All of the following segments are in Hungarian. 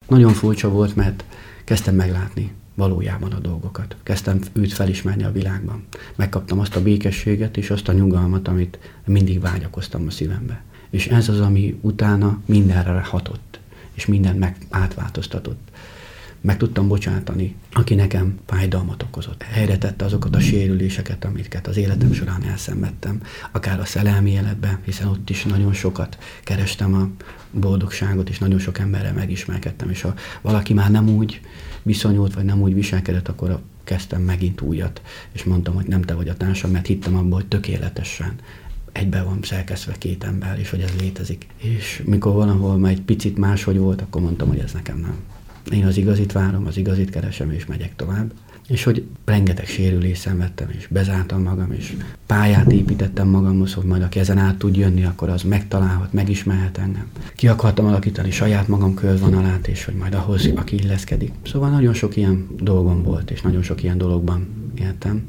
nagyon furcsa volt, mert kezdtem meglátni valójában a dolgokat. Kezdtem őt felismerni a világban. Megkaptam azt a békességet és azt a nyugalmat, amit mindig vágyakoztam a szívembe. És ez az, ami utána mindenre hatott, és mindent átváltoztatott. Meg tudtam bocsátani, aki nekem fájdalmat okozott. Helyre tette azokat a sérüléseket, amiket az életem során elszenvedtem, akár a szerelmi életben, hiszen ott is nagyon sokat kerestem a boldogságot, és nagyon sok emberrel megismerkedtem, és ha valaki már nem úgy viszonyult, vagy nem úgy viselkedett, akkor kezdtem megint újat, és mondtam, hogy nem te vagy a társam, mert hittem abban, hogy tökéletesen egybe van szerkesztve két ember, és hogy ez létezik. És mikor valahol már egy picit máshogy volt, akkor mondtam, hogy ez nekem nem. Én az igazit várom, az igazit keresem, és megyek tovább. És hogy rengeteg sérülést szenvedtem, és bezártam magam, és pályát építettem magamhoz, hogy majd aki ezen át tud jönni, akkor az megtalálhat, megismerhet engem. Ki akartam alakítani saját magam körvonalát, és hogy majd ahhoz, aki illeszkedik. Szóval nagyon sok ilyen dolgom volt, és nagyon sok ilyen dologban éltem.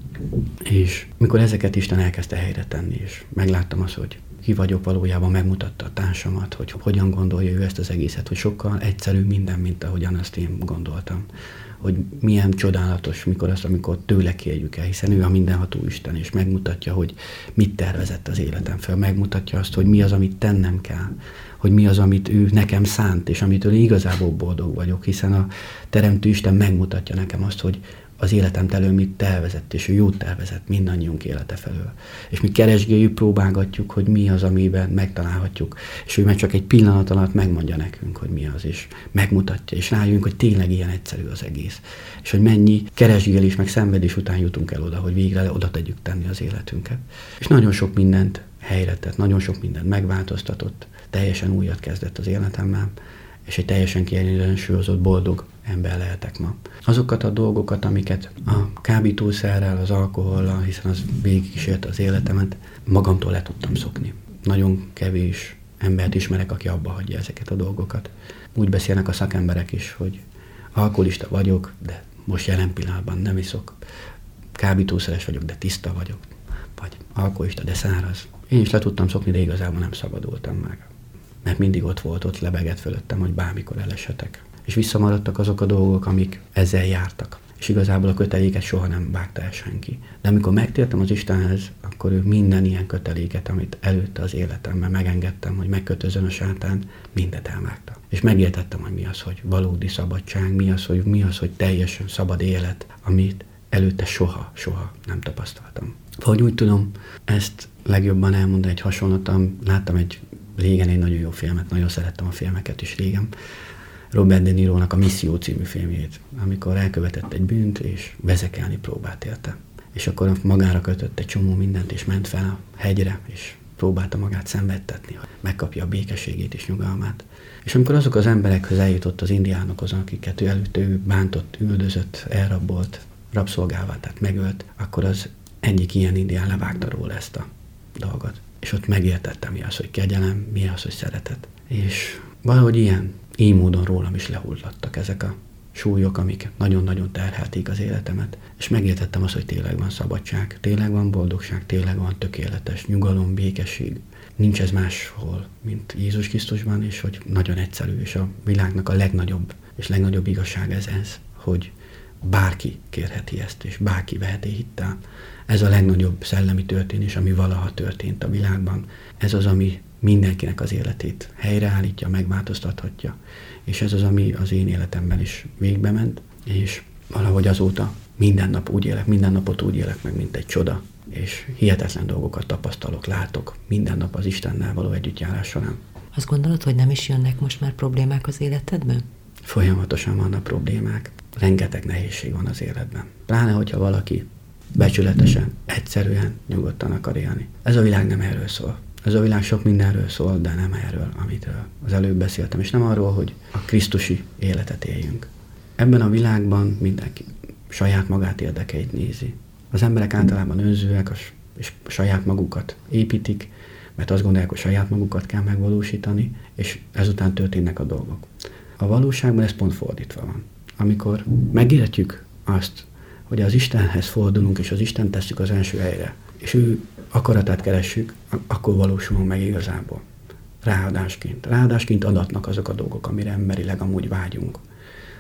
És mikor ezeket Isten elkezdte helyre tenni, és megláttam azt, hogy ki vagyok valójában, megmutatta a társamat, hogy hogyan gondolja ő ezt az egészet, hogy sokkal egyszerűbb minden, mint ahogyan azt én gondoltam. Hogy milyen csodálatos, amikor tőle kérjük el, hiszen ő a mindenható Isten, és megmutatja, hogy mit tervezett az életem föl, megmutatja azt, hogy mi az, amit tennem kell, hogy mi az, amit ő nekem szánt, és amitől igazából boldog vagyok, hiszen a Teremtő Isten megmutatja nekem azt, hogy az életem elől mit tervezett, és ő jót tervezett mindannyiunk élete felől. És mi keresgéljük, próbálgatjuk, hogy mi az, amiben megtalálhatjuk, és ő meg csak egy pillanat alatt megmondja nekünk, hogy mi az, és megmutatja, és rájövünk, hogy tényleg ilyen egyszerű az egész. És hogy mennyi keresgélés, meg szenvedés után jutunk el oda, hogy végre oda tegyük tenni az életünket. És nagyon sok mindent helyre tett, nagyon sok mindent megváltoztatott, teljesen újat kezdett az életemmel, és egy teljesen kiegyensúlyozott, boldog ember lehetek ma. Azokat a dolgokat, amiket a kábítószerrel, az alkohollal, hiszen az végigkísért az életemet, magamtól le tudtam szokni. Nagyon kevés embert ismerek, aki abba hagyja ezeket a dolgokat. Úgy beszélnek a szakemberek is, hogy alkoholista vagyok, de most jelen pillanatban nem iszok. Kábítószeres vagyok, de tiszta vagyok. Vagy alkoholista, de száraz. Én is le tudtam szokni, de igazából nem szabadultam meg. Mert mindig ott lebegett fölöttem, hogy bármikor eleshetek. És visszamaradtak azok a dolgok, amik ezzel jártak. És igazából a köteléket soha nem vágta el senki. De amikor megtértem az Istenhez, akkor ő minden ilyen köteléket, amit előtte az életemben megengedtem, hogy megkötözön a sátán, mindet elvágta. És megértettem, hogy mi az, hogy valódi szabadság, mi az, hogy teljesen szabad élet, amit előtte soha nem tapasztaltam. Vagy úgy tudom ezt legjobban elmondani, egy hasonlatom, láttam régen egy nagyon jó filmet, nagyon szerettem a filmeket is régen, Robert De Nirónak a Misszió című filmjét, amikor elkövetett egy bűnt, és vezekelni próbált érte. És akkor magára kötött egy csomó mindent, és ment fel a hegyre, és próbálta magát szenvedtetni, hogy megkapja a békességét és nyugalmát. És amikor azok az emberekhez eljutott, az indiánokhoz, akiket ő bántott, üldözött, elrabolt, rabszolgává, tehát megölt, akkor az egyik ilyen indián levágta róla ezt a dolgot. És ott megértette, mi az, hogy kegyelem, mi az, hogy szeretet. És valahogy így módon rólam is lehullattak ezek a súlyok, amik nagyon-nagyon terhelték az életemet. És megértettem azt, hogy tényleg van szabadság, tényleg van boldogság, tényleg van tökéletes nyugalom, békesség. Nincs ez máshol, mint Jézus Krisztusban, és hogy nagyon egyszerű, és a világnak a legnagyobb igazság ez, hogy bárki kérheti ezt, és bárki veheti hittel. Ez a legnagyobb szellemi történés, ami valaha történt a világban. Ez az, ami mindenkinek az életét helyreállítja, megváltoztathatja. És ez az, ami az én életemben is végbe ment, és valahogy azóta minden napot úgy élek meg, mint egy csoda, és hihetetlen dolgokat tapasztalok, látok minden nap az Istennel való együttjárás során. Azt gondolod, hogy nem is jönnek most már problémák az életedben? Folyamatosan vannak problémák. Rengeteg nehézség van az életben. Pláne, hogyha valaki becsületesen, egyszerűen, nyugodtan akar élni. Ez a világ nem erről szól. Ez a világ sok mindenről szól, de nem erről, amitről az előbb beszéltem, és nem arról, hogy a krisztusi életet éljünk. Ebben a világban mindenki saját magát érdekeit nézi. Az emberek általában önzőek, és saját magukat építik, mert azt gondolják, hogy saját magukat kell megvalósítani, és ezután történnek a dolgok. A valóságban ez pont fordítva van. Amikor megértjük azt, hogy az Istenhez fordulunk, és az Isten tesszük az első helyre, és ő akaratát keressük, akkor valósulunk meg igazából. Ráadásként adatnak azok a dolgok, amire emberileg amúgy vágyunk.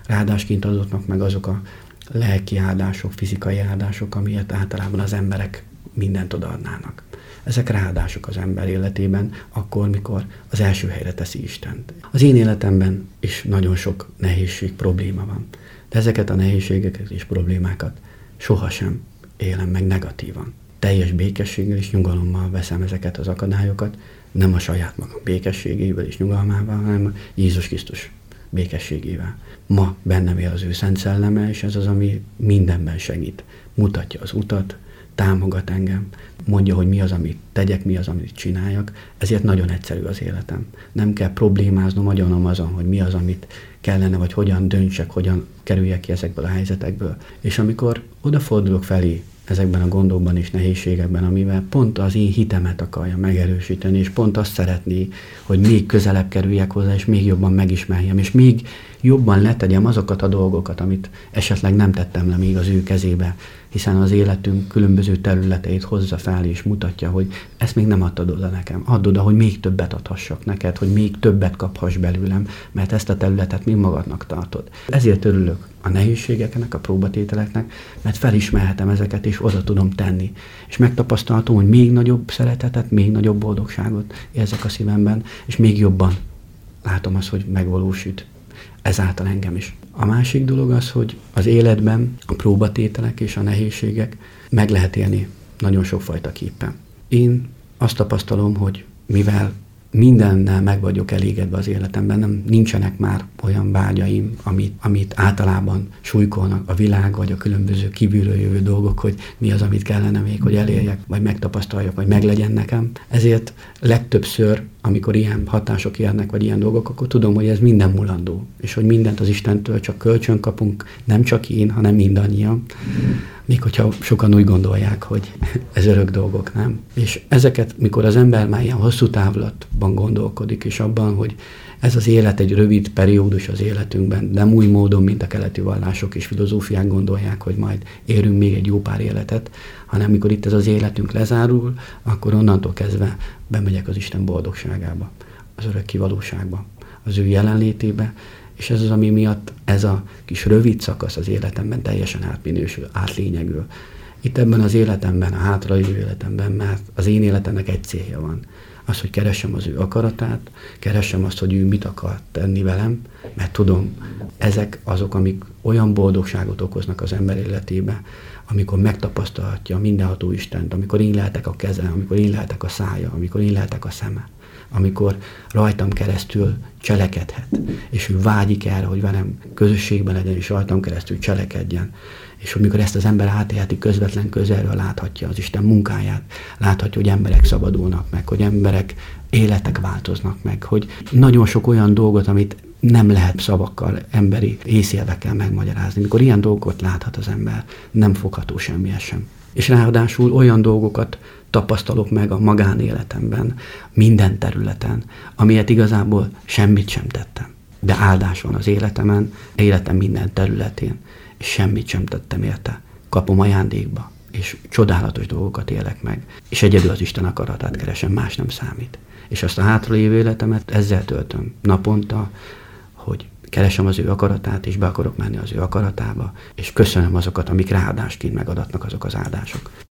Ráadásként adottak meg azok a lelki áldások, fizikai áldások, amilyet általában az emberek mindent odaadnának. Ezek ráadások az ember életében, akkor, mikor az első helyre teszi Istent. Az én életemben is nagyon sok nehézség, probléma van. De ezeket a nehézségeket és problémákat sohasem élem meg negatívan. Teljes békességgel és nyugalommal veszem ezeket az akadályokat, nem a saját magam békességével és nyugalmával, hanem Jézus Krisztus békességével. Ma bennem él az ő Szent Szelleme, és ez az, ami mindenben segít. Mutatja az utat, támogat engem, mondja, hogy mi az, amit tegyek, mi az, amit csináljak. Ezért nagyon egyszerű az életem. Nem kell problémáznom, agyonom azon, hogy mi az, amit kellene, vagy hogyan döntsek, hogyan kerüljek ki ezekből a helyzetekből. És amikor odafordulok felé ezekben a gondokban és nehézségekben, amivel pont az én hitemet akarja megerősíteni, és pont azt szeretné, hogy még közelebb kerüljek hozzá, és még jobban megismerjem, és még jobban letegyem azokat a dolgokat, amit esetleg nem tettem le még az ő kezébe, hiszen az életünk különböző területeit hozza fel, és mutatja, hogy ezt még nem adtad oda nekem. Add oda, hogy még többet adhassak neked, hogy még többet kaphass belőlem, mert ezt a területet még magadnak tartod. Ezért örülök a nehézségeknek, a próbatételeknek, mert felismerhetem ezeket, és oda tudom tenni. És megtapasztalhatom, hogy még nagyobb szeretetet, még nagyobb boldogságot érzek a szívemben, és még jobban látom azt, hogy megvalósít ezáltal engem is. A másik dolog az, hogy az életben a próbatételek és a nehézségek meg lehet élni nagyon sokfajta képpen. Én azt tapasztalom, hogy mivel mindennel meg vagyok elégedve az életemben, nincsenek már olyan vágyaim, amit általában súlykolnak a világ, vagy a különböző kívülről jövő dolgok, hogy mi az, amit kellene még, hogy elérjek, vagy megtapasztaljak, vagy meglegyen nekem. Ezért legtöbbször, amikor ilyen hatások érnek, vagy ilyen dolgok, akkor tudom, hogy ez minden mulandó, és hogy mindent az Istentől csak kölcsön kapunk, nem csak én, hanem mindannyian. Még hogyha sokan úgy gondolják, hogy ez örök dolgok, nem? És ezeket, mikor az ember már ilyen hosszú távlatban gondolkodik, és abban, hogy ez az élet egy rövid periódus az életünkben, nem új módon, mint a keleti vallások és filozófiák gondolják, hogy majd érünk még egy jó pár életet, hanem mikor itt ez az életünk lezárul, akkor onnantól kezdve bemegyek az Isten boldogságába, az örökké valóságba, az ő jelenlétébe, és ez az, ami miatt ez a kis rövid szakasz az életemben teljesen átminősül, átlényegül. Itt ebben az életemben, a hátralévő életemben, mert az én életemnek egy célja van. Az, hogy keressem az ő akaratát, keressem azt, hogy ő mit akar tenni velem, mert tudom, ezek azok, amik olyan boldogságot okoznak az ember életébe, amikor megtapasztalhatja mindenható Istent, amikor én lehetek a keze, amikor én lehetek a szája, amikor én lehetek a szeme, amikor rajtam keresztül cselekedhet, és ő vágyik erre, hogy velem közösségben legyen, és rajtam keresztül cselekedjen. És amikor ezt az ember átélheti, közvetlen közelről láthatja az Isten munkáját, láthatja, hogy emberek szabadulnak meg, hogy emberek életek változnak meg, hogy nagyon sok olyan dolgot, amit nem lehet szavakkal, emberi észjelvekkel megmagyarázni. Mikor ilyen dolgokat láthat az ember, nem fogható semmihez sem. És ráadásul olyan dolgokat tapasztalok meg a magánéletemben, minden területen, amilyet igazából semmit sem tettem. De áldás van az életemen, életem minden területén, és semmit sem tettem érte. Kapom ajándékba, és csodálatos dolgokat élek meg, és egyedül az Isten akaratát keresem, más nem számít. És azt a hátralévő életemet ezzel töltöm naponta, hogy keresem az ő akaratát, és be akarok menni az ő akaratába, és köszönöm azokat, amik ráadásként megadatnak azok az áldások.